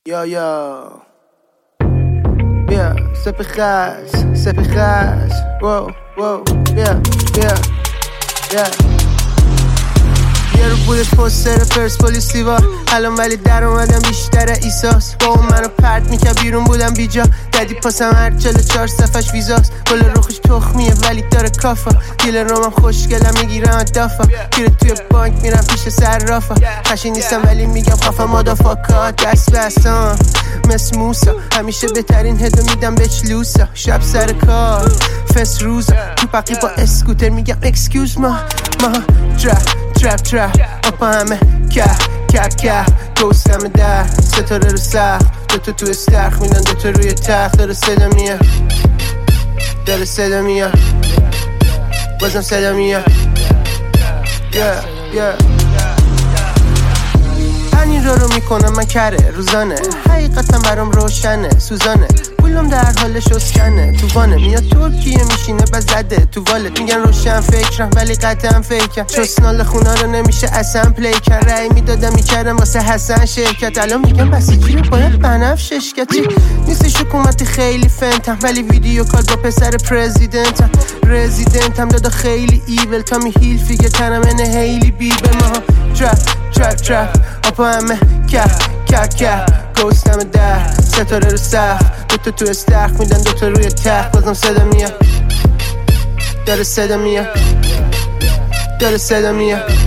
یا بیا سپی خز واو بیا یه رو بودش پوستر پرسپولیسی با الان ولی در اومدم بیشتر ایساس با اون منو پرت میکرد بیرون بودم بیجا ددی پاسم هر 44 صفحش ویزاست گل روخش تخمیه ولی داره کافا دیل رومم خوشگلم میگیرم دافا گیره توی بانک میرم پیش صرافا قشنگ نیستم ولی میگم خفم مادافاکا دست بستم مثل موسا همیشه بهترین هدو میدم بهش لوسا شب سر کار فس روزا تو پقی با اسکوتر میگم اکسکیوز ما ترپ اپا همه کپ گوستم در ستاره رو سخت دوتا تو استرخ میدن دوتا روی تخت داره صدا میاد بازم صدا میاد همین رو میکنم من کره روزانه حقیقتم برام روشنه سوزانه پولم در حال شستنه تو وانه میاد ترکیه میشینه بزده تو والت میگن روشن فکرم ولی قطعا فکرم چسنال خونا رو نمیشه اصلا پلی کرد رأی میدادم میکردم واسه حسن شرکت الان میگم بسیجی رو باید بنفش ششکتی نیستش حکومتی خیلی فنتم ولی ویدیو کال با پسر رزیدنتم دادا خیلی ایول تا می هیل فیگه تنم انه هیلی بیبه ما ترپ اپا همه کپ گوستم در ستاره رو سخت دوتا تو استرخ میدن دوتا روی تخت بازم صدا میاد داره صدا میاد